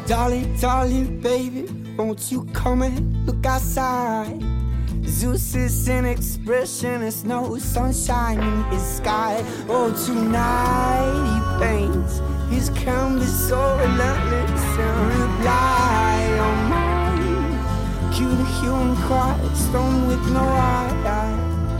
Darling, darling, baby, won't you come and look outside? Zeus is an expression, there's no sunshine in his sky. Oh, tonight he paints his canvas so relentless and reply on mine. Cue the human cry, stone with no eye.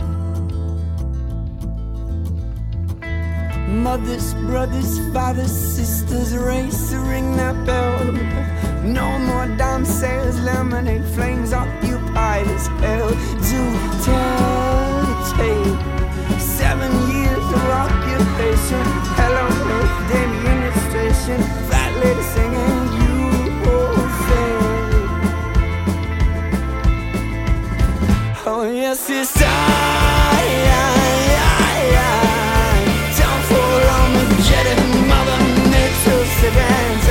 Mothers, brothers, fathers, sisters, race to ring that bell. No more dime sales, lemonade flames occupy this hell. To tell the tale, 7 years of occupation, hell on earth, then the illustration, fat lady singing, you say, oh yes, it's I. Mother Nature sedans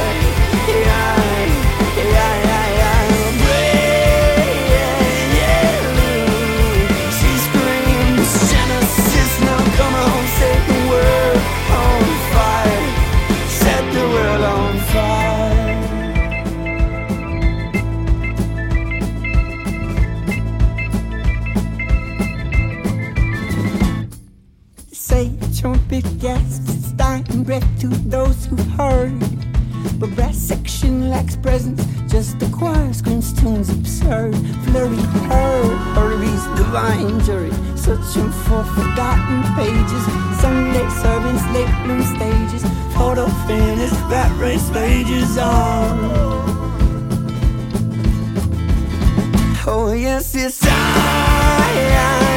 she screams Genesis, now come on, set the world on fire, set the world on fire. Say trumpet guests, dying breath to those who heard. But brass section lacks presence, just the choir screams tunes absurd. Flurry heard, hurries divine jury, searching for forgotten pages. Sunday servants, late bloom stages, photo finish, rat race stages on. Oh yes, it's I.